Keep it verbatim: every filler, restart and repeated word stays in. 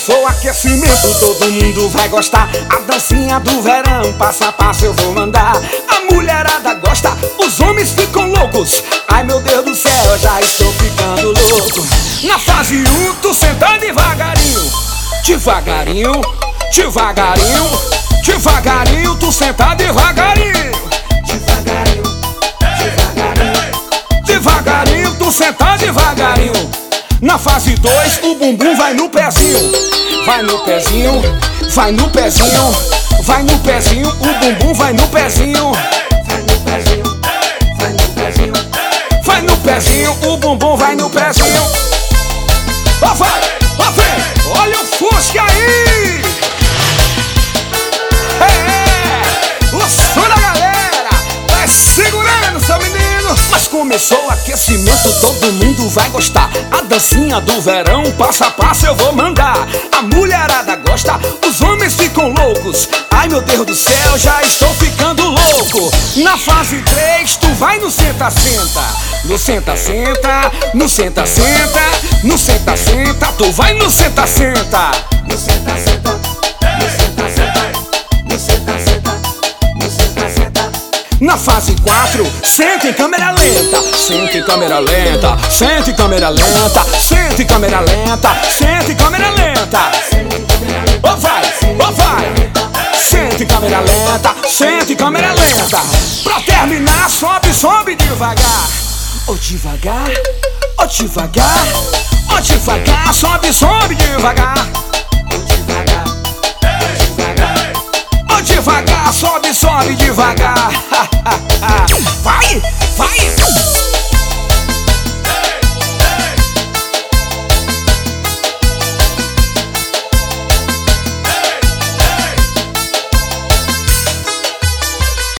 começou o aquecimento, todo mundo vai gostar. A dancinha do verão, passo a passo eu vou mandar. A mulherada gosta, os homens ficam loucos. Ai meu Deus do céu, já estou ficando louco. Na fase um, tu senta devagarinho, devagarinho, devagarinho, devagarinho, tu senta devagarinho, devagarinho, devagarinho, devagarinho, tu senta devagarinho. Na fase dois, o bumbum vai no pezinho, vai no pezinho, vai no pezinho, vai no pezinho, o bumbum vai no pezinho, vai no pezinho, vai no pezinho, vai no pezinho, o bumbum vai no pezinho. Ó vai, ó vem, olha o Fusca aí! É, o som da galera, vai segurando seu menino. Mas começou o aquecimento, todo mundo vai gostar. A dancinha do verão, passo a passo eu vou mandar. A mulherada gosta, os homens ficam loucos. Ai meu Deus do céu, já estou ficando louco. Na fase três, tu vai no senta-senta, no senta-senta, no senta-senta, no senta-senta, tu vai no senta-senta, no senta-senta, no senta-senta, no senta-senta, no senta-senta. Na fase quatro, senta em câmera lenta, senta em câmera lenta, senta em câmera lenta, senta em câmera lenta, senta em câmera lenta. Ó vai, ó vai, senta em câmera lenta, senta em câmera lenta. Pra terminar, sobe, sobe devagar. Ó devagar, ó devagar, ó devagar, sobe, sobe devagar. Ó devagar, ó devagar, ó devagar, sobe, sobe devagar. Vai, vai.